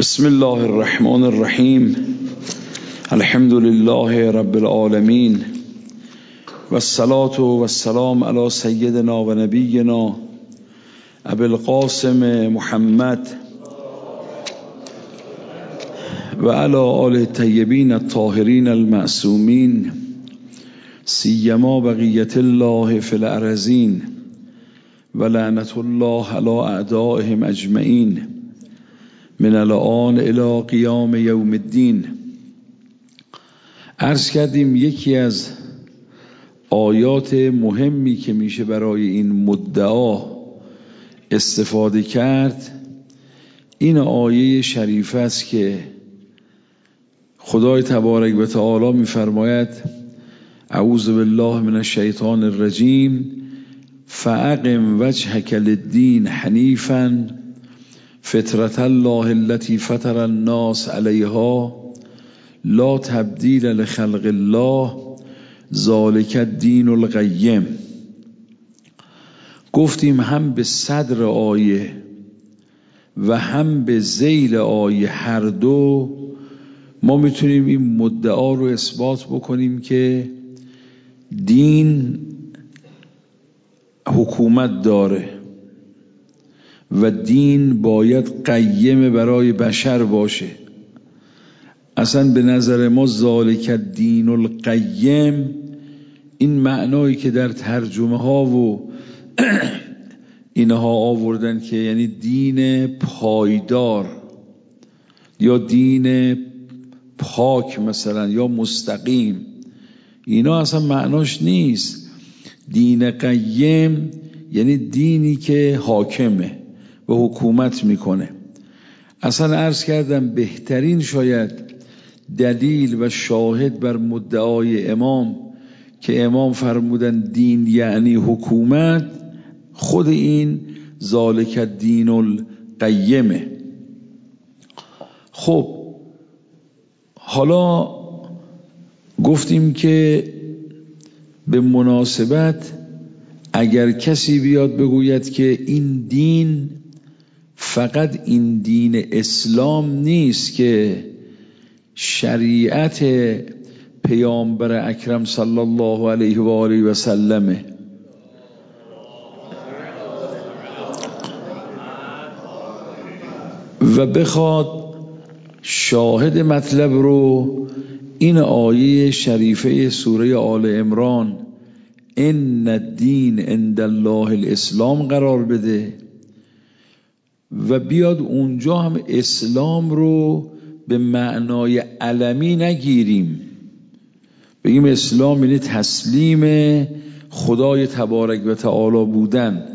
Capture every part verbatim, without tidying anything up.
بسم الله الرحمن الرحیم. الحمد لله رب العالمین و الصلاة و السلام علی سیدنا و نبینا ابی القاسم محمد و علی آله الطیبین الطاهرین المعصومین سیما بقیت الله فی الارضین و لعنت الله علی اعدائهم اجمعین من الان الی قیام یوم الدین. عرض کردیم یکی از آیات مهمی که میشه برای این مدعا استفاده کرد این آیه شریفه است که خدای تبارک و تعالی میفرماید اعوذ بالله من الشیطان الرجیم فاقم وجهک للدین حنیفا فطرة الله التي فطر الناس عليها لا تبدیل لخلق الله ذلك الدین القیم. گفتیم هم به صدر آیه و هم به ذیل آیه هر دو ما میتونیم این مدعا رو اثبات بکنیم که دین حکومت داره و دین باید قیم برای بشر باشه. اصلا به نظر ما ذالک الدین القیم این معنایی که در ترجمه ها و اینها آوردن که یعنی دین پایدار یا دین پاک مثلا یا مستقیم، اینا اصلا معناش نیست. دین قیم یعنی دینی که حاکمه و حکومت میکنه. اصلا عرض کردم بهترین شاید دلیل و شاهد بر مدعای امام که امام فرمودن دین یعنی حکومت، خود این ذالک الدین القیمه. خب حالا گفتیم که به مناسبت اگر کسی بیاد بگوید که این دین فقط این دین اسلام نیست که شریعت پیامبر اکرم صلی الله علیه و آله و سلمه و بخواد شاهد مطلب رو این آیه شریفه سوره آل عمران ان الدین عند الله الاسلام قرار بده و بیاد اونجا هم اسلام رو به معنای علمی نگیریم، بگیم اسلام یعنی تسلیم خدای تبارک و تعالی بودن.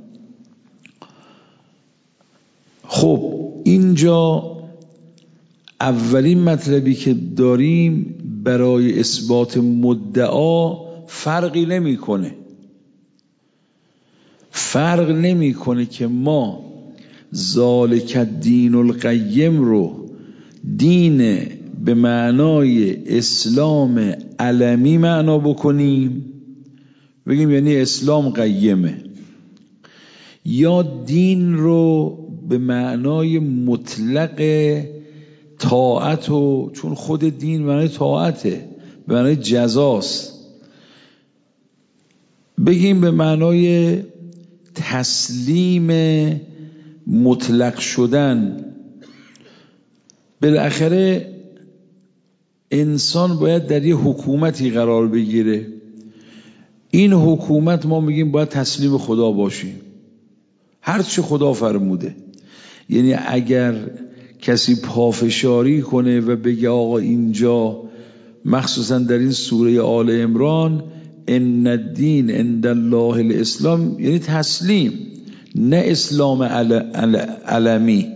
خب اینجا اولین مطلبی که داریم برای اثبات مدعا فرقی نمیکنه. فرق نمیکنه که ما ذالک الدین القیم رو دین به معنای اسلام علمی معنا بکنیم، بگیم یعنی اسلام قیمه، یا دین رو به معنای مطلق طاعت و چون خود دین معنای طاعته به معنای جزاست بگیم به معنای تسلیم مطلق شدن. بالاخره انسان باید در یه حکومتی قرار بگیره، این حکومت ما میگیم باید تسلیم خدا باشیم، هر چی خدا فرموده. یعنی اگر کسی پافشاری کنه و بگه آقا اینجا مخصوصا در این سوره آل عمران ان الدین عند الله الاسلام یعنی تسلیم، نه اسلام علمی.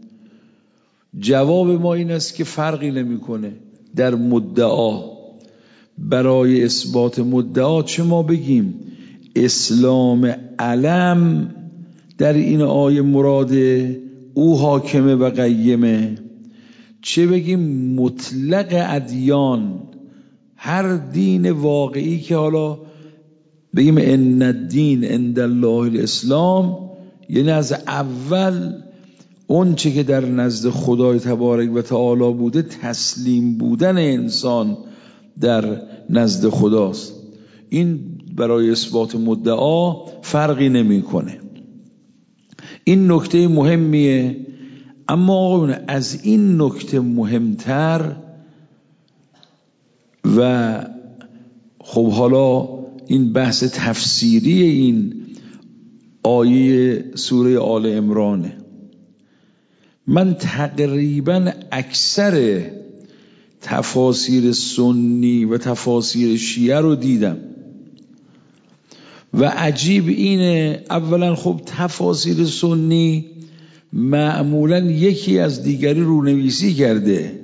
جواب ما این است که فرقی نمیکنه در مدعا. برای اثبات مدعا چه ما بگیم اسلام علم در این آیه مراده او حاکمه و قیمه، چه بگیم مطلق ادیان، هر دین واقعی که حالا بگیم ان الدین عند الله الاسلام یعنی از اول اون چه که در نزد خدای تبارک و تعالی بوده تسلیم بودن انسان در نزد خداست. این برای اثبات مدعا فرقی نمیکنه. این نکته مهمیه. اما آقایون از این نکته مهمتر و خب حالا این بحث تفسیری این آیه سوره آل عمرانه. من تقریبا اکثر تفاسیر سنی و تفاسیر شیعه رو دیدم و عجیب اینه، اولا خب تفاسیر سنی معمولا یکی از دیگری رونویسی کرده،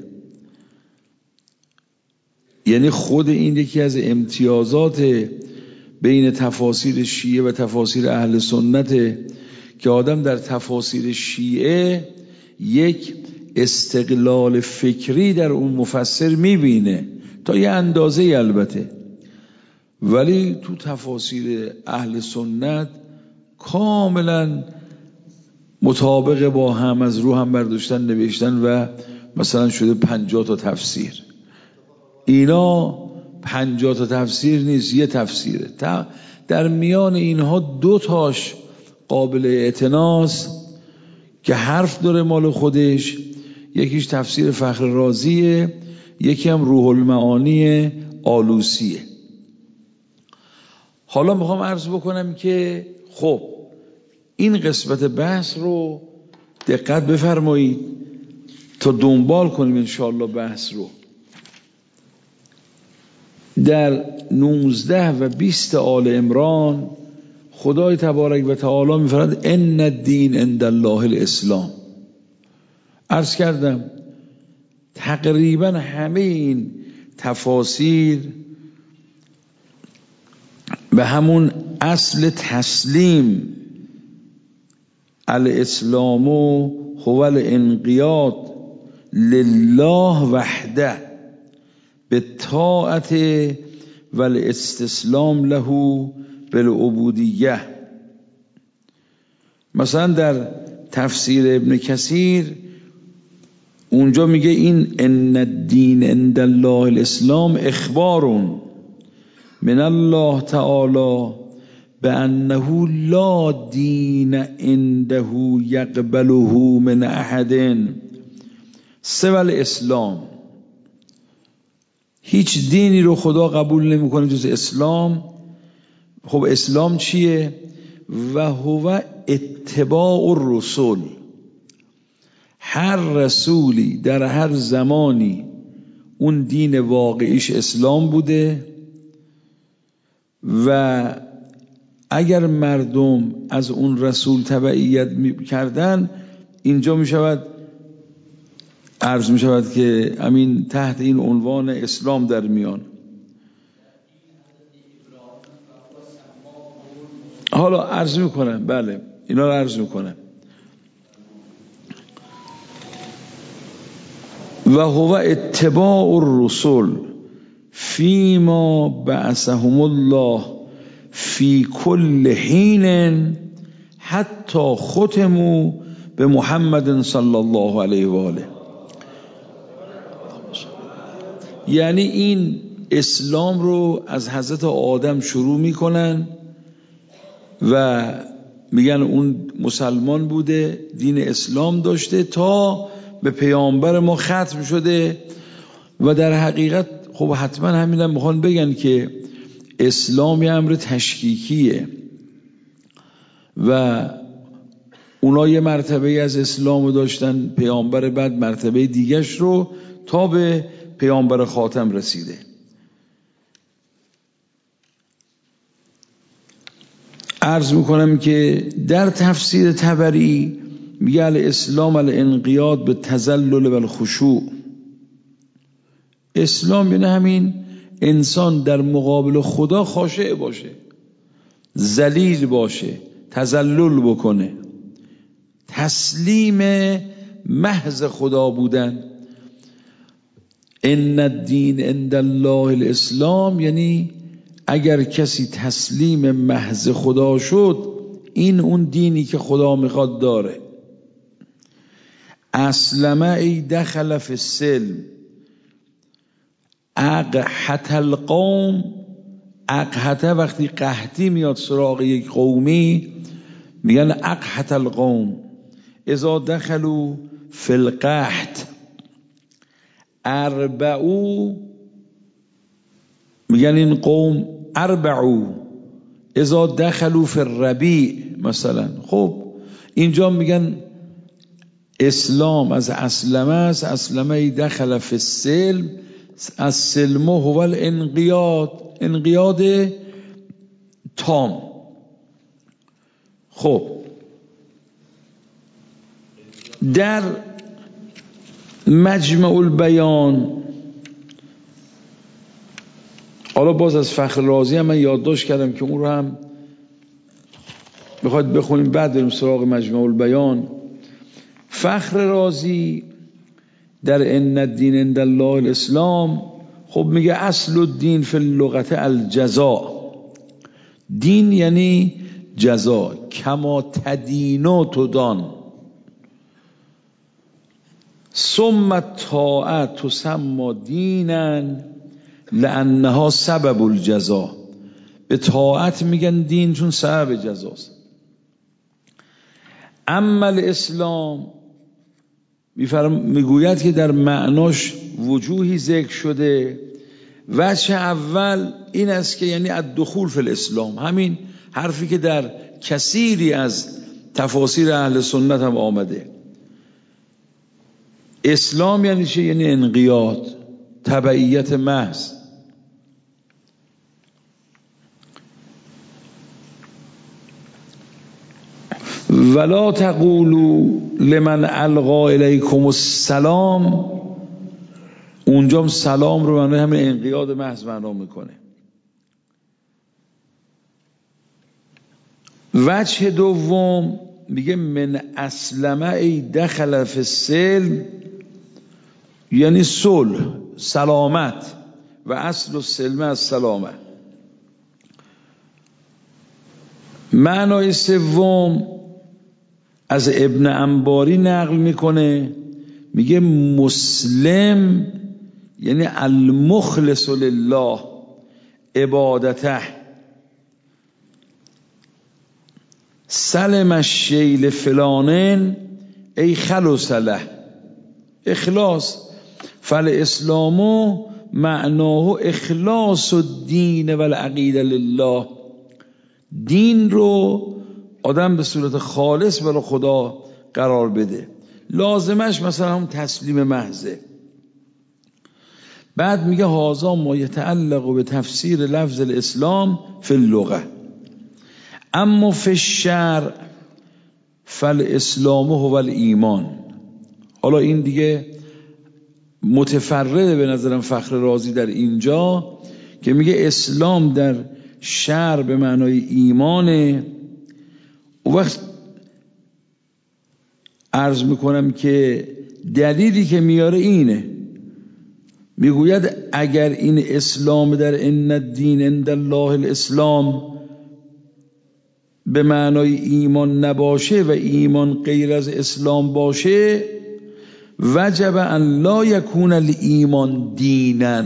یعنی خود این یکی از امتیازات بین تفاسیر شیعه و تفاسیر اهل سنت که آدم در تفاسیر شیعه یک استقلال فکری در اون مفسر میبینه تا یه اندازه البته، ولی تو تفاسیر اهل سنت کاملا مطابق با هم از رو هم برداشتن نوشتن و مثلا شده پنجاه تا تفسیر. اینا پنجاه تا تفسیر نیست، یه تفسیره. در میان اینها دو تاش قابل اعتناست که حرف داره مال خودش، یکیش تفسیر فخر رازیه، یکی هم روح المعانی آلوسیه. حالا میخوام عرض بکنم که خب این قسمت بحث رو دقت بفرمایید تا دنبال کنیم انشاءالله بحث رو. در نوزده و بیست آل عمران خدای تبارک و تعالی میفرماید ان الدین عند الله الاسلام. عرض کردم تقریبا همه این تفاسیر به همون اصل تسلیم الاسلام هو الانقیاد لله وحده بالطاعت والاستسلام له بالعبودیه. مثلا در تفسیر ابن کثیر اونجا میگه این ان الدین عند الله الاسلام اخبار من الله تعالی بانه لا دین عنده یقبله من احد سوى الاسلام. هیچ دینی رو خدا قبول نمیکنه جز اسلام. خب اسلام چیه؟ و هو اتباع الرسول. هر رسولی در هر زمانی اون دین واقعیش اسلام بوده و اگر مردم از اون رسول تبعیت کردن اینجا می شود عرض می شود که امین تحت این عنوان اسلام در میان. حالا عرض می کنم، بله اینا رو عرض می کنم. و هو اتباع الرسول فیما بعثهم الله فی کل حین حتی ختموا به محمد صلی الله علیه و آله. یعنی این اسلام رو از حضرت آدم شروع میکنن و میگن اون مسلمان بوده، دین اسلام داشته تا به پیامبر ما ختم شده. و در حقیقت خب حتما همین هم میخوان بگن که اسلام یه امر تشکیکیه و اونا یه مرتبه از اسلام داشتن، پیامبر بعد مرتبه دیگش رو تا به پیامبر خاتم رسیده. عرض میکنم که در تفسیر طبری میگه الاسلام الانقیاد به تذلل و الخشوع. اسلام یعنی همین انسان در مقابل خدا خاشع باشه، ذلیل باشه، تذلل بکنه، تسلیم محض خدا بودن. ان الدین عند الله الاسلام یعنی اگر کسی تسلیم محض خدا شد این اون دینی که خدا میخواد داره. اسلم ای دخل فی السلم، اقحت القوم. اقحت وقتی قحطی میاد سراغ یک قومی میگن اقحت القوم. اذا دخلوا فی القحط اربعو، میگن این قوم اربعو. اذا دخلوا فی الربیع مثلا. خب اینجا میگن اسلام از اسلمه است. اسلمه دخل فی السلم، السلم هو الانقیاد، انقیاد تام. خب در مجمع البیان، حالا باز از فخر رازی هم من یادداشت کردم که اون رو هم بخواید بخونیم بعد بریم سراغ مجمع البیان. فخر رازی در ان الدین عند الله الاسلام خب میگه اصل الدین فی اللغت الجزاء. دین یعنی جزا. کما تدینو تدان. ثم الطاعه تسمى دینا لانها سبب الجزاء. به طاعت میگن دین چون سبب جزاست. اما الاسلام میگوید که در معناش وجوهی ذکر شده. وجه اول این است که یعنی الدخول فی الاسلام، همین حرفی که در کثیری از تفاسیر اهل سنت هم آمده. اسلام یعنی چه؟ یعنی انقیاد، تبعیت محض. ولا تقولوا لمن القا الیکم السلام، اونجا سلام رو معنی همین انقیاد محض معنا میکنه. وجه دوم میگه من اسلمه ای دخل فی السلم، یعنی صلح، سلامت. و اصل السلم از سلامه. معنای سوم از ابن انباری نقل میکنه، میگه مسلم یعنی المخلص لله عبادته. سلم الشیل فلانن ای خلص له، اخلاص. فالاسلام معناه اخلاص الدین و العقیده لله. دین رو آدم به صورت خالص برای خدا قرار بده. لازمش مثلا هم تسلیم محضه. بعد میگه هذا ما یتعلق به تفسیر لفظ الاسلام فی اللغه، اما فی الشرع فالاسلام هو الایمان. حالا این دیگه متفرده به نظرم فخر رازی در اینجا که میگه اسلام در شرع به معنای ایمانه. و وقت عرض میکنم که دلیلی که میاره اینه، میگوید اگر این اسلام در ان الدین عند الله الاسلام به معنای ایمان نباشه و ایمان غیر از اسلام باشه، وجب ان لا یکون الایمان دینا.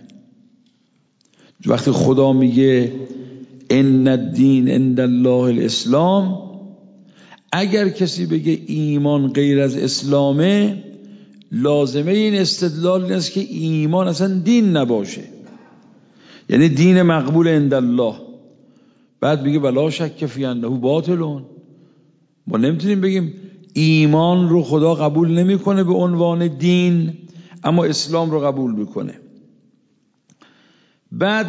وقتی خدا میگه ان الدین عند الله الاسلام، اگر کسی بگه ایمان غیر از اسلامه، لازمه این استدلال این است که ایمان اصلا دین نباشه، یعنی دین مقبول عند الله. بعد میگه ولا شک فی انه باطلون. ما نمیتونیم بگیم ایمان رو خدا قبول نمیکنه به عنوان دین اما اسلام رو قبول میکنه. بعد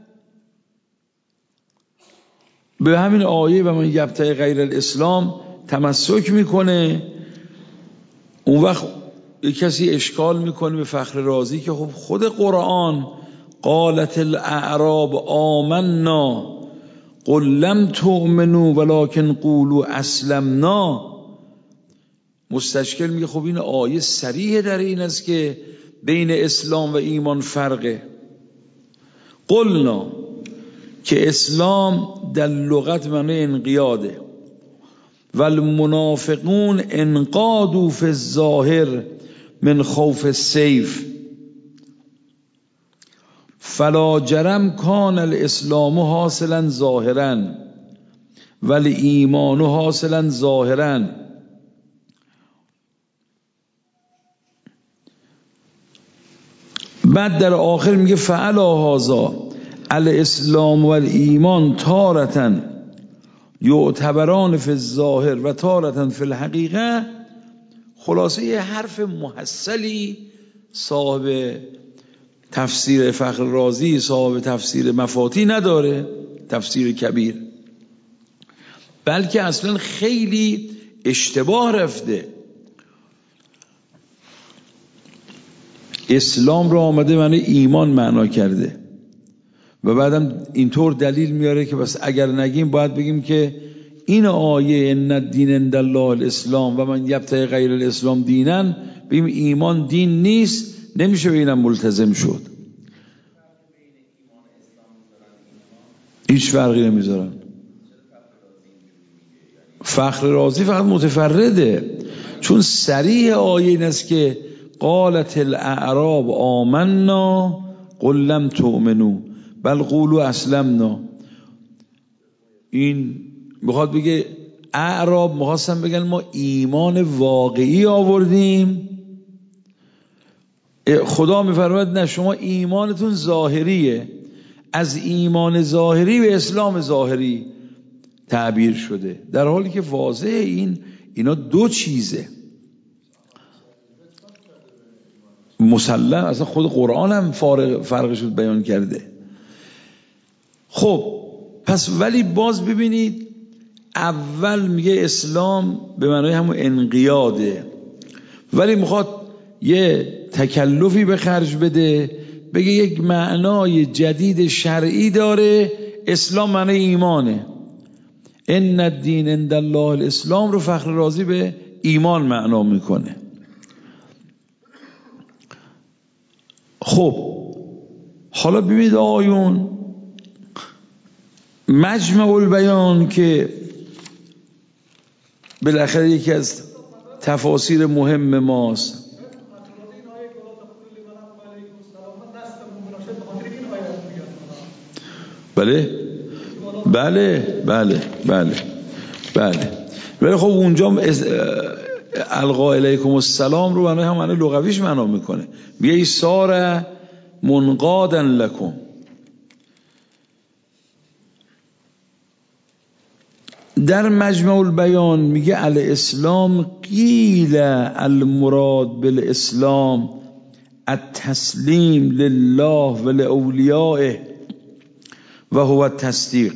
به همین آیه و من یبتغی غیر الاسلام تمسک میکنه. اون وقت یک کسی اشکال میکنه به فخر رازی که خب خود قرآن قالت الاعراب آمنا قل لم تؤمنوا ولكن قولوا اسلمنا. مستشکل میگه خب این آیه صریح در این است که بین اسلام و ایمان فرقه. قلنا که اسلام در لغت معنی انقیاده. والمنافقون انقادوا فی الظاهر من خوف السیف فلا جرم کان الاسلام حاصلا ظاهرا ولی ایمان حاصلا ظاهرا. بعد در آخر میگه فعلا هذا الاسلام و الایمان تارة یعتبران فی الظاهر و تارة فی الحقیقه. خلاصه یه حرف محصلی صاحب تفسیر فخر رازی، صاحب تفسیر مفاتی نداره، تفسیر کبیر، بلکه اصلا خیلی اشتباه رفته. اسلام را آمده معنی ایمان معنا کرده و بعدم اینطور دلیل میاره که بس اگر نگیم باید بگیم که این آیه ان الدین عند الله الاسلام و من یبتغی غیر الاسلام دینا، بگیم ایمان دین نیست، نمیشه به اینم ملتزم شد. هیچ فرقی نمیذارن. فخر رازی فقط متفرده، چون صریح آیه این است که قالت الاعراب آمنا قل لم تؤمنوا بل قولوا اسلمنا. این میخواد بگه اعراب میخواستن بگن ما ایمان واقعی آوردیم. خدا میفرماید نه، شما ایمانتون ظاهریه، از ایمان ظاهری به اسلام ظاهری تعبیر شده، در حالی که واضحه این اینا دو چیزه. مسلم اصلا خود قرآن هم فرقش رو بیان کرده. خب پس ولی باز ببینید اول میگه اسلام به معنای همون انقیاده، ولی میخواد یه تکلفی به خرج بده، بگه یک معنای جدید شرعی داره. اسلام معنای ایمانه. ان الدین عند الله الاسلام رو فخر رازی به ایمان معنا میکنه. خب حالا ببینید آیون مجمع البیان که بالاخره یکی از تفاسیر مهم ماست. بله بله بله بله بله ولی خب اونجا القا الیکم السلام رو معنی هم معنی لغویش معنا میکنه، میگه ایثار منقادا لکم. در مجمع البیان میگه الاسلام قیل المراد بالاسلام التسلیم لله و لاولیائه و هو التصدیق.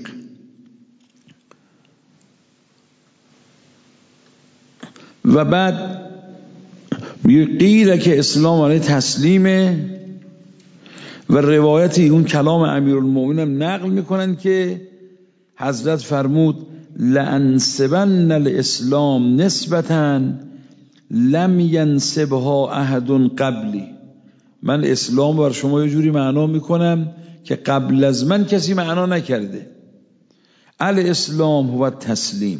و بعد میگه قیل که اسلام معنی تسلیمه و روایتی اون کلام امیرالمومنین نقل میکنن که حضرت فرمود لانسبن الاسلام نسبتا لم ینسبها احد قبلی. من اسلام بر شما یه جوری معنا میکنم که قبل از من کسی معنا نکرده. الاسلام هو تسلیم.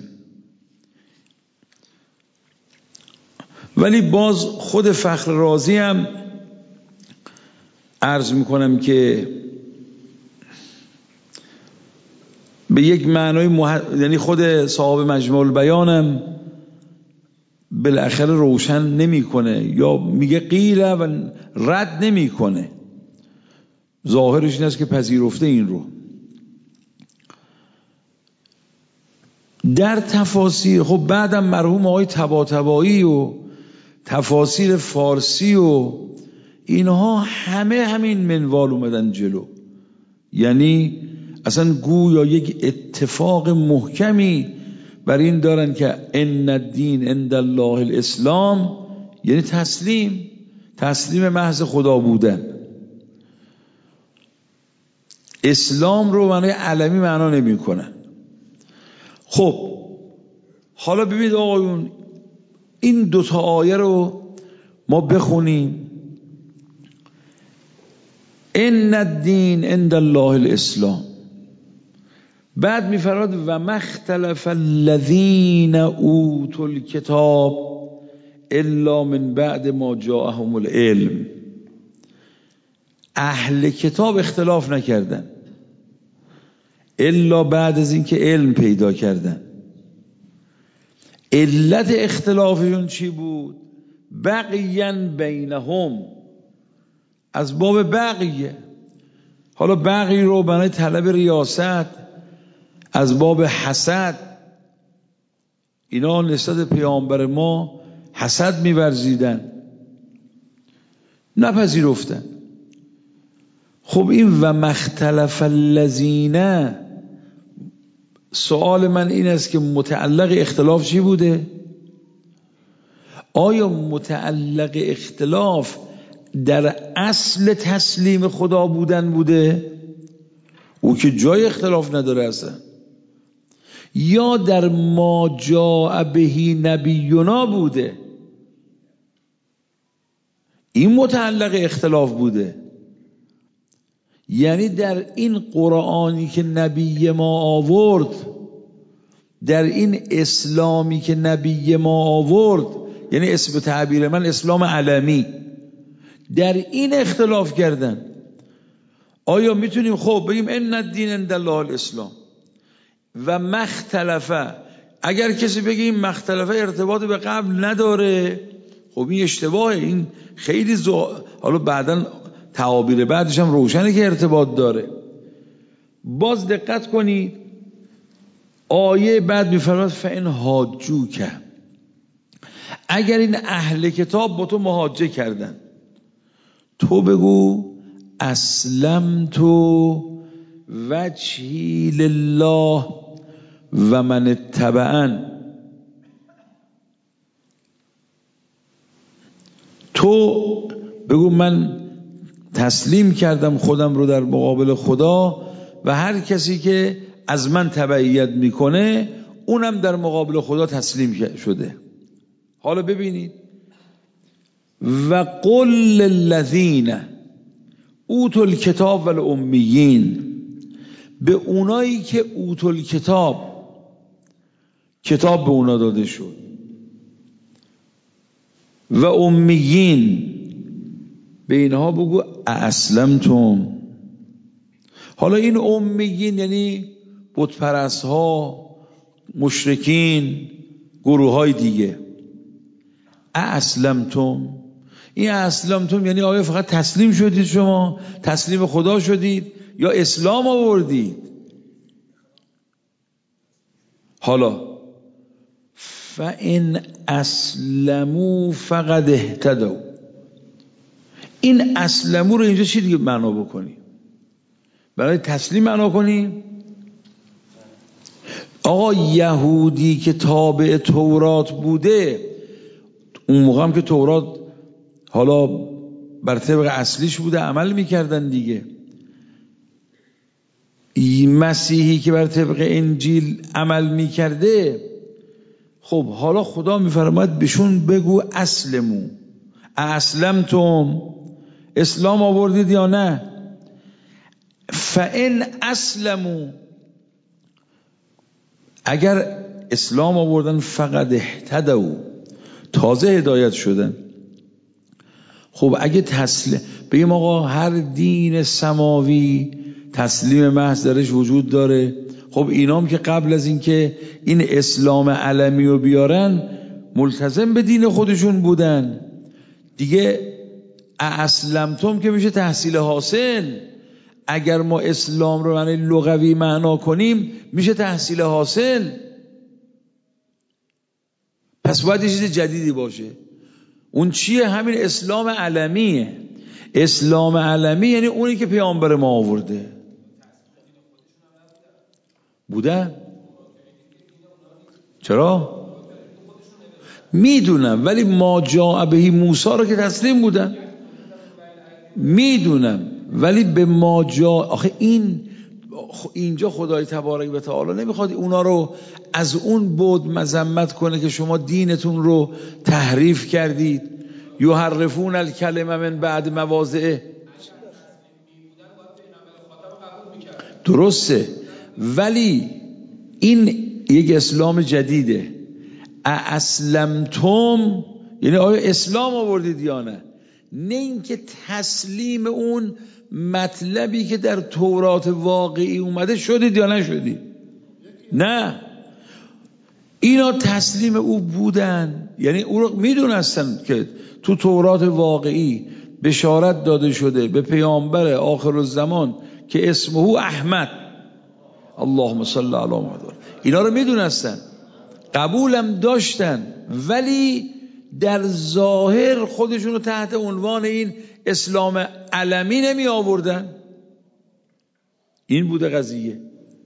ولی باز خود فخر رازی هم عرض میکنم که به یک معنای مح... یعنی خود صاحب مجمع البیانم بالاخره روشن نمیکنه یا میگه قیله و رد نمیکنه، ظاهرش این است که پذیرفته این رو. در تفاسیر خب بعدم مرحوم آقای طباطبایی و تفاسیر فارسی و اینها همه همین منوال اومدن جلو، یعنی اصلا گویا یک اتفاق محکمی بر این دارن که ان الدین عند الله الاسلام، یعنی تسلیم، تسلیم محض خدا بودن. اسلام رو معنی علمی معنا نمی کنن. خب حالا ببینید آقایون این دوتا آیه رو ما بخونیم. ان الدین عند الله الاسلام، بعد میفرماد و مختلف الذین اوتوا الکتاب الا من بعد ما جاءهم العلم. اهل کتاب اختلاف نکردن الا بعد از اینکه علم پیدا کردن. علت اختلافشون چی بود؟ بغیا بینهم، از باب بغیه. حالا بغی رو برای طلب ریاست، از باب حسد، اینا نسبت پیامبر ما حسد می‌ورزیدن، نپذیرفتن. خب این و مختلف الذین، سوال من این است که متعلق اختلاف چی بوده؟ آیا متعلق اختلاف در اصل تسلیم خدا بودن بوده؟ او که جای اختلاف نداره اصلا. یا در ما جاء به نبینا بوده؟ این متعلق اختلاف بوده. یعنی در این قرآنی که نبی ما آورد، در این اسلامی که نبی ما آورد، یعنی اسم تعبیر من اسلام علمی، در این اختلاف کردن. آیا میتونیم خب بگیم ان الدین عند الله الاسلام و مختلفه؟ اگر کسی بگه این مختلفه ارتباط به قبل نداره، خب این اشتباهه. این خیلی زو... حالا بعداً تعابیر بعدش هم روشنه که ارتباط داره. باز دقت کنید آیه بعد میفرماد فإن حاجوک، اگر این اهل کتاب با تو محاجه کردن، تو بگو اسلمت وجهی لله و من اتبعن. تو بگو من تسلیم کردم خودم رو در مقابل خدا و هر کسی که از من تبعیت میکنه اونم در مقابل خدا تسلیم شده. حالا ببینید و قل للذین اوتوا الکتاب والامیین، به اونایی که اوتوا الکتاب، کتاب به اونا داده شد، و امیین، به اینها بگو اسلمتم. حالا این امیین یعنی بت پرست ها، مشرکین، گروه های دیگه. اسلمتم، این اسلمتم یعنی آیا فقط تسلیم شدید، شما تسلیم خدا شدید یا اسلام آوردید؟ حالا فإن اسلموا فقد اهتدوا، این اسلمو رو اینجا چی دیگه معنا بکنی؟ برای تسلیم معنا کنی؟ آقا یهودی که تابع تورات بوده، اون موقع هم که تورات حالا بر طبق اصلیش بوده عمل میکردن دیگه. مسیحی که بر طبق انجیل عمل میکرده، خب حالا خدا میفرماید بهشون بگو اسلمو، اسلمتم، اسلام آوردید یا نه؟ فإن اسلموا، اگر اسلام آوردن فقد اهتدوا، تازه هدایت شدن. خب اگه تسلیم بگیم آقا هر دین سماوی تسلیم محض درش وجود داره، خب اینام که قبل از اینکه این اسلام علمی رو بیارن ملتزم به دین خودشون بودن دیگه. اسلمتم که میشه تحصیل حاصل. اگر ما اسلام رو معنی لغوی معنا کنیم میشه تحصیل حاصل. پس باید یه چیز جدیدی باشه. اون چیه؟ همین اسلام علمیه. اسلام علمی یعنی اونی که پیامبر ما آورده بودن. چرا؟ میدونم، ولی ما جاء به موسی رو که تسلیم بودن. میدونم ولی به ما جا، آخه این اینجا خدای تبارک و تعالی نمیخواد اونا رو از اون بعد مذمت کنه که شما دینتون رو تحریف کردید. یحرفون الکلمه من بعد مواضعه. درسته، ولی این یک اسلام جدیده. اسلمتم یعنی آیا اسلام آوردید یا نه؟ نه اینکه تسلیم اون مطلبی که در تورات واقعی اومده شدید یا نشدید. نه، اینا تسلیم او بودن، یعنی او رو میدونستن که تو تورات واقعی بشارت داده شده به پیامبر آخر الزمان که اسمه احمد، اللهم صل علی محمد، اینا رو میدونستن، قبولم داشتن، ولی در ظاهر خودشون رو تحت عنوان این اسلام علمی نمی آوردن. این بوده قضیه.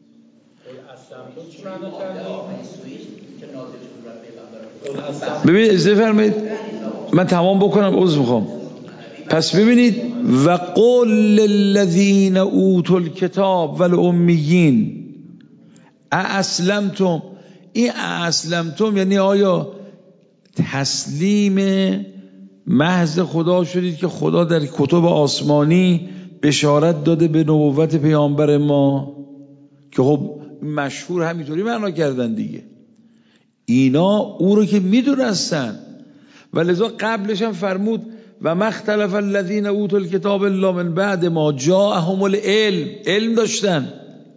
ببینید اجازه فرمایید من تمام بکنم، عذر میخوام. پس ببینید و قل للذین اوتوا الکتاب والامیین اسلمتم، این اسلمتم یعنی آیا تسلیم محض خدا شدید که خدا در کتب آسمانی بشارت داده به نبوت پیامبر ما، که خب مشهور همینطوری معنا کردن دیگه. اینا او رو که میدونستن و لذا قبلش هم فرمود و ما اختلف الذین اوتوا الکتاب الا من بعد ما جاءهم العلم. علم داشتن،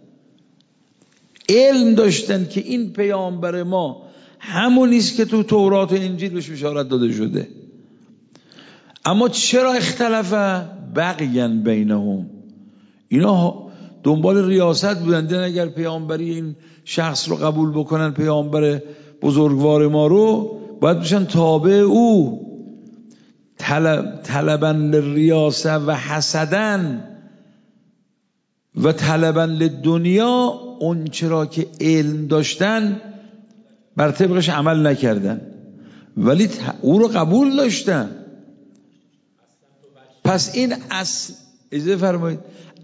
علم داشتن که این پیامبر ما همونی است که تو تورات و انجیل بهش بشارت داده شده. اما چرا اختلاف؟ بغیا بینهم، اینا دنبال ریاست بودن، دیدن اگر پیامبری این شخص رو قبول بکنن، پیامبر بزرگوار ما رو، باید بشن تابع او. طلب طلبا للریاسه و حسدن و طلبا للدنیا، اون چرا که علم داشتن بر طبقش عمل نکردن، ولی او رو قبول داشتن. پس این اصل اجازه فرمایید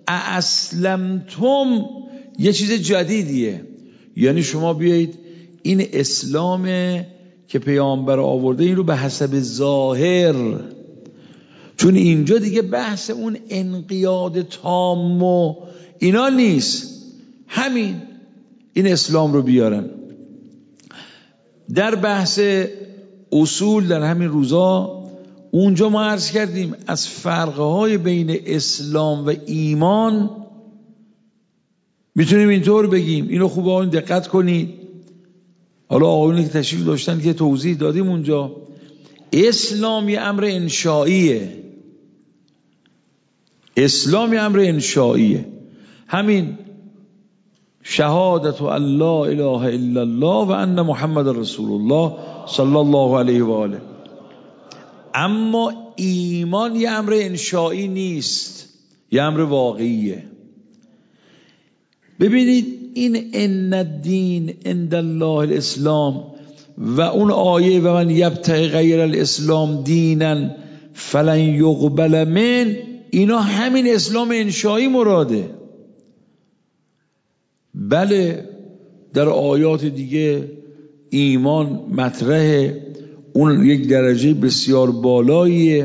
اسلمتم یه چیز جدیدیه، یعنی شما بیایید این اسلامه که پیامبر آورده این رو به حسب ظاهر، چون اینجا دیگه بحث اون انقیاد تام و اینا نیست، همین این اسلام رو بیارن. در بحث اصول در همین روزا اونجا ما عرض کردیم از فرقهای بین اسلام و ایمان میتونیم اینطور بگیم، اینو خوب آقایون دقت کنید، حالا آقایونی که تشریف داشتن که توضیح دادیم اونجا. اسلام یه امر انشائیه، اسلام یه امر انشائیه، همین شهادت ان لا اله الا الله و ان محمد رسول الله صلی الله علیه و آله. اما ایمان یه امر انشائی نیست، یه امر واقعیه. ببینید این ان الدین عند الله الاسلام و اون آیه و من یبتغی غیر الاسلام دینا فلن یقبل من، اینا همین اسلام انشائی مراده. بله در آیات دیگه ایمان مطرحه، اون یک درجه بسیار بالاییه.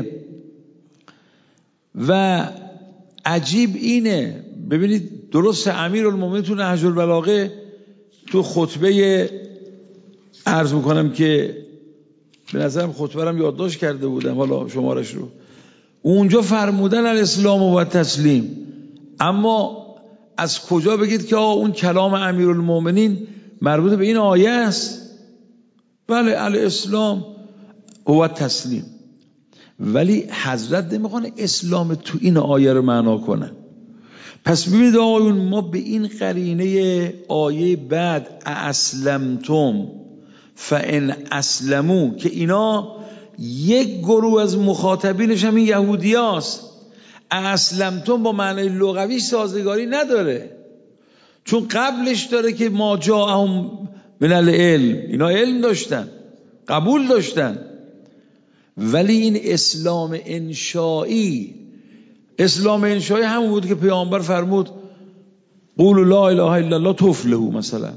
و عجیب اینه، ببینید درست امیرالمومنین تو نهج البلاغه تو خطبه عرض میکنم که به نظرم خطبه رم یادداشت کرده بودم، حالا شمارش رو، اونجا فرمودن الاسلام و تسلیم. اما از کجا بگید که آه اون کلام امیرالمومنین مربوط به این آیه است؟ بله الاسلام و تسلیم، ولی حضرت نمیخوان اسلام تو این آیه رو معنا کنن. پس ببینید آقایون، ما به این قرینه آیه بعد اسلمتم فان اسلموا که اینا یک گروه از مخاطبینش هم این یهودی هاست، اسلمتم با معنی لغوی سازگاری نداره، چون قبلش داره که ما جاءهم من العلم، اینا علم داشتن قبول داشتن. ولی این اسلام انشائی، اسلام انشائی همون بود که پیامبر فرمود قولوا لا اله الا الله تفلحوا مثلا.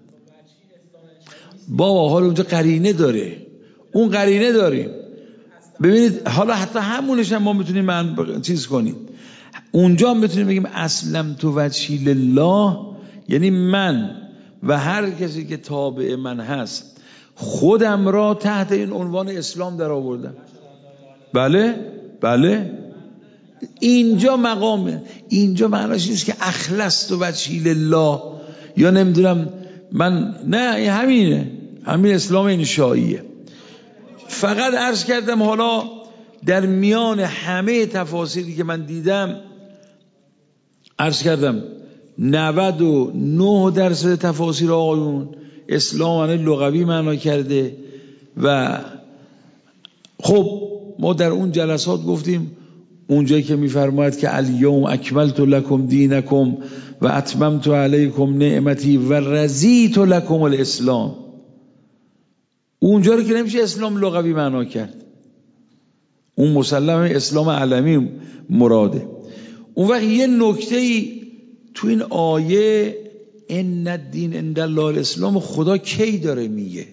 بابا حالا اونجا قرینه داره، اون قرینه داریم. ببینید حالا حتی همونش هم ما میتونیم من چیز کنیم، اونجا هم میتونیم بگیم اسلمت وجهی لله، یعنی من و هر کسی که تابع من هست خودم را تحت این عنوان اسلام در آوردم. بله بله اینجا مقامه، اینجا معناش نیست که اخلصت و وجهی لله یا نمیدونم من، نه همینه، همین اسلام انشائیه. فقط عرض کردم حالا در میان همه تفاسیری که من دیدم عرض کردم نود و نه درصد تفاسیر آقایون اسلام معنی لغوی معنا کرده. و خب ما در اون جلسات گفتیم اونجایی که میفرماید که الیوم اکملت لکم دینکم و اتممت علیکم نعمتی و رضیت لکم الاسلام، اونجا رو که نمیشه اسلام لغوی معنا کرد، اون مسلم اسلام علمی مراده. اون وقت یه نکته‌ای تو این آیه ان الدین عند الله الاسلام خدا کی داره میگه؟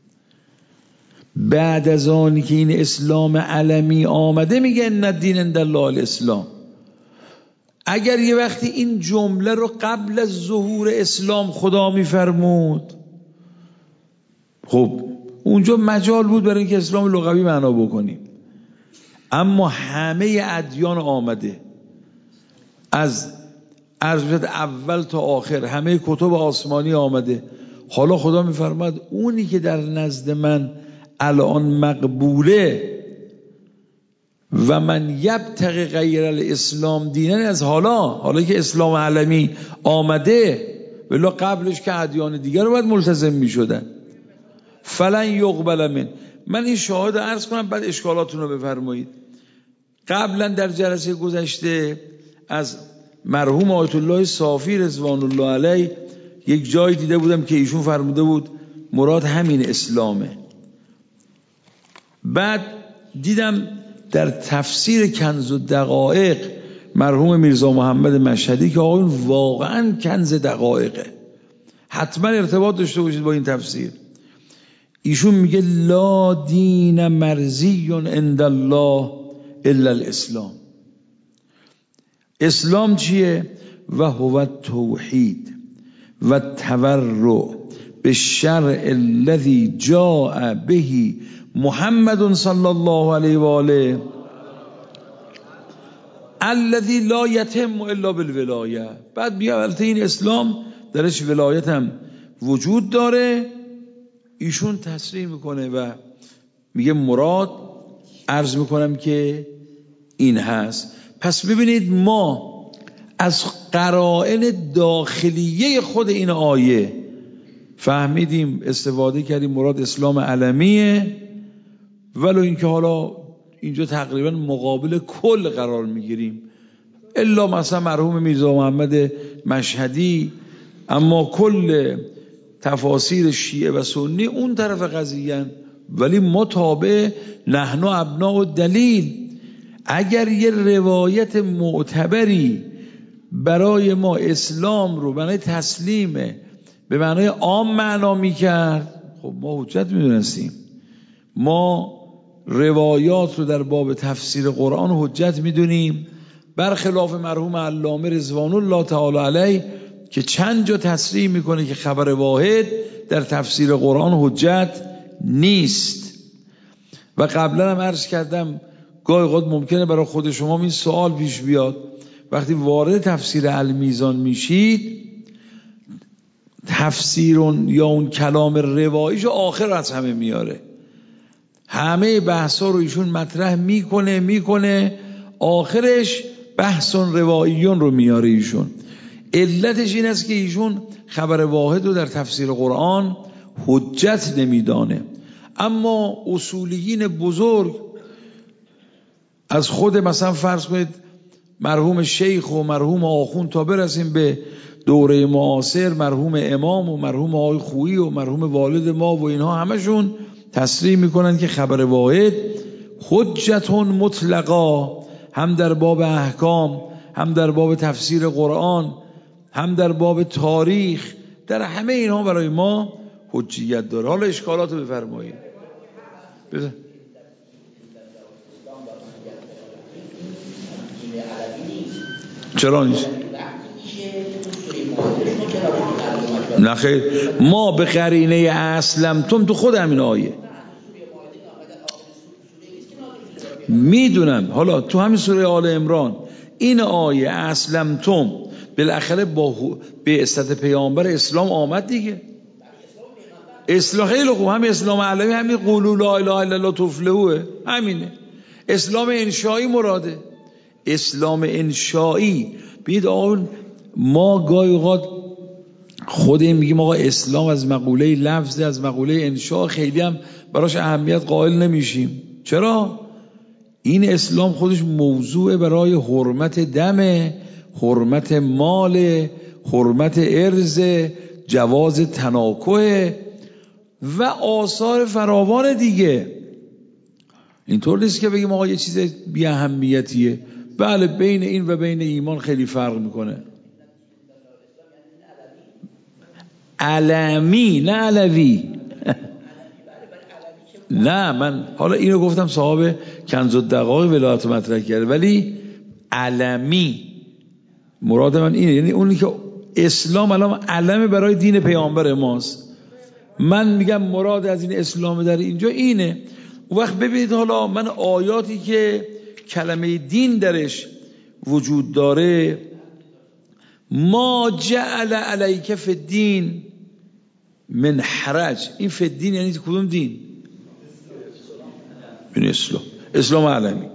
بعد از آنی که این اسلام علمی آمده میگه ان الدین عند الله الاسلام. اگر یه وقتی این جمله رو قبل از ظهور اسلام خدا میفرمود، خب اونجا مجال بود برای اینکه اسلام لغوی معنا بکنیم. اما همه ادیان آمده از عرض اول تا آخر، همه کتب آسمانی آمده. حالا خدا میفرماد اونی که در نزد من الان مقبوله و من یبتغی غیر الاسلام دینا، از حالا حالا که اسلام علمی آمده، ولی قبلش که ادیان دیگر رو باید ملتزم میشدن. فلن یقبل من. من این شاهد عرض کنم بعد اشکالاتون رو بفرمایید. قبلا در جلسه گذشته از مرحوم آیت الله صافی رضوان الله علیه یک جای دیده بودم که ایشون فرموده بود مراد همین اسلامه. بعد دیدم در تفسیر کنز و دقایق مرحوم میرزا محمد مشهدی که آقایون واقعا کنز دقایقه، حتما ارتباط داشته باشید با این تفسیر. ایشون میگه لا دین مرضی عند الله الا الاسلام. اسلام چیه؟ و هو توحید و تورع به شرع الذی جاء به محمد صلی الله علیه و آله الذی لا یتم الا بالولایه. بعد بیا البته این اسلام درش ولایت هم وجود داره. ایشون تصریح میکنه و میگه مراد عرض میکنم که این هست. پس ببینید ما از قرائن داخلیه خود این آیه فهمیدیم، استفاده کردیم مراد اسلام علمیه، ولو اینکه حالا اینجا تقریبا مقابل کل قرار میگیریم الا مثلا مرحوم میرزا محمد مشهدی، اما کل تفاسیر شیعه و سنی اون طرف قضیه، ولی ما تابع نحن ابناء الدلیل. اگر یه روایت معتبری برای ما اسلام رو برای تسلیمه به معنای عام معنا میکرد، خب ما حجت میدونستیم. ما روایات رو در باب تفسیر قرآن حجت میدونیم، برخلاف مرحوم علامه رضوان الله تعالی علیه که چند جا تصریح میکنه که خبر واحد در تفسیر قرآن حجت نیست. و قبلا هم عرض کردم گاهی اوقات ممکنه برای خود شما این سوال پیش بیاد، وقتی وارد تفسیر المیزان میشید تفسیر یا اون کلام رواییشو آخر از همه میاره، همه بحثا رو ایشون مطرح میکنه میکنه آخرش بحث رواییون رو میاره ایشون. علتش این است که ایشون خبر واحد رو در تفسیر قرآن حجت نمیدانه. اما اصولیین بزرگ از خود مثلا فرض کنید مرحوم شیخ و مرحوم آخوند تا برسیم به دوره معاصر مرحوم امام و مرحوم آقای خویی و مرحوم والد ما و اینها همشون تصریح میکنن که خبر واحد حجت مطلقا، هم در باب احکام، هم در باب تفسیر قرآن، هم در باب تاریخ، در همه اینها برای ما حجیت داره. حالا اشکالات رو بفرمایید. بذار چرا نیست؟ نه خیر، ما به قرینه اسلمتم تو خود همین آیه میدونم. حالا تو همین سوره آل عمران این آیه اسلمتم بالاخره با بعثت پیامبر اسلام آمد دیگه. اسلام خیلی خوب، همین اسلام علمی، همین قولوا لا اله الا الله تفلحوا، همینه. اسلام انشایی مراده، اسلام انشایی. ببینید آقا ما گاهی اوقات خودمون میگیم آقا اسلام از مقوله لفظ، از مقوله انشا خیلی هم براش اهمیت قائل نمیشیم. چرا؟ این اسلام خودش موضوع برای حرمت دم، حرمت مال، حرمت ارز، جواز تناکح و آثار فراوان دیگه. اینطور نیست که بگیم آقا یه چیز بی اهمیتیه. بله بین این و بین ایمان خیلی فرق میکنه. علمی نه علوی. نه من حالا اینو گفتم صاحب کنز الدقایق ولایت مطرح کرده، ولی علمی مراد من اینه، یعنی اونی که اسلام الان علم برای دین پیامبر ماست. من میگم مراد از این اسلام در اینجا اینه. اون وقت ببینید حالا من آیاتی که کلمه دین درش وجود داره، ما جعل علیک فی الدین من حرج، این فی الدین یعنی کدوم دین؟ این اسلام، اسلام علمی.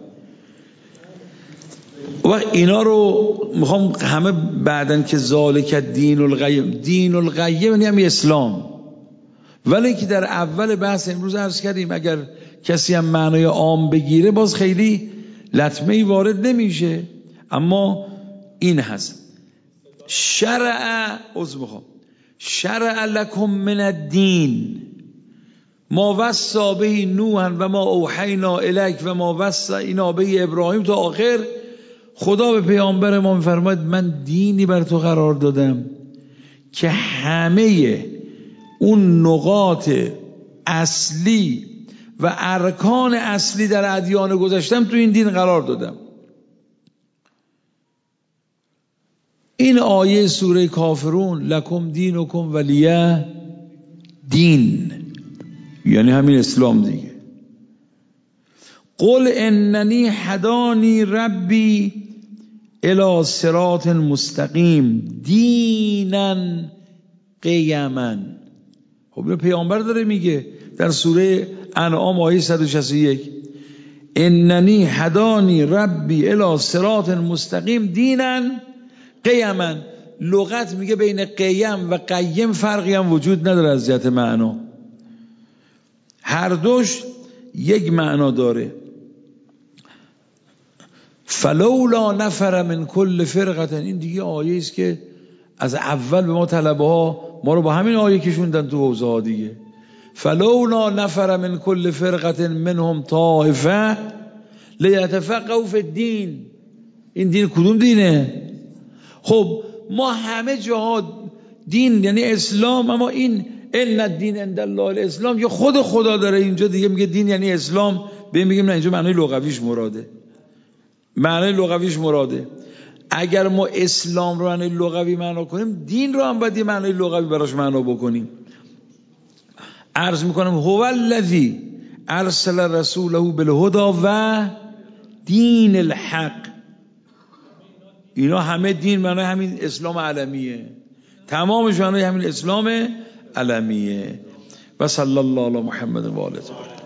و اینا رو میخوام همه بعدن که ذالک دین القیم، دین القیم یعنی هم اسلام. ولی که در اول بحث امروز عرض کردیم اگر کسی هم معنای عام بگیره باز خیلی لطمه‌ای وارد نمیشه، اما این هست شرع عذر بخوام شرع لکم من الدین ما وصی به نوح و ما اوحینا الیک و ما وصینا به ابراهیم تا آخر. خدا به پیامبر ما میفرماید من دینی بر تو قرار دادم که همه اون نقاط اصلی و ارکان اصلی در ادیان گذشتم تو این دین قرار دادم. این آیه سوره کافرون لکم دینکم ولیه دین یعنی همین اسلام دیگه. قل اننی هدانی ربی الی صراط مستقیم دینا قیما. خب اینو پیامبر داره میگه در سوره انعام آیه صد و شصت و یک اننی هدانی ربی الی صراط مستقیم دینا قیما. لغت میگه بین قیم و قیم فرقی هم وجود نداره از جهت معنا، هر دوش یک معنا داره. فلولا نفر من کل فرقه، این دیگه آیه است که از اول به ما طلبه ها ما رو با همین آیه کشوندن تو حوزه ها دیگه. فلولا نفر من کل فرقه منهم طائفه لیتفقهوا فی الدین. این دین کدوم دینه؟ خب ما همه جاها دین یعنی اسلام، اما این ان الدین عند الله الاسلام یا خود خدا داره اینجا دیگه میگه دین یعنی اسلام، به میگیم نه اینجا معنی لغویش مراده، معنی لغویش مراده. اگر ما اسلام رو معنی لغوی معنا کنیم دین رو هم باید یه معنی لغوی براش معنا بکنیم. عرض میکنم هو الذی ارسل رسوله بالهدى و دین الحق. اینا همه دین معنی همین اسلام علمیه، تمامش معنی همین اسلام علمیه. و صلی الله علی محمد و آله.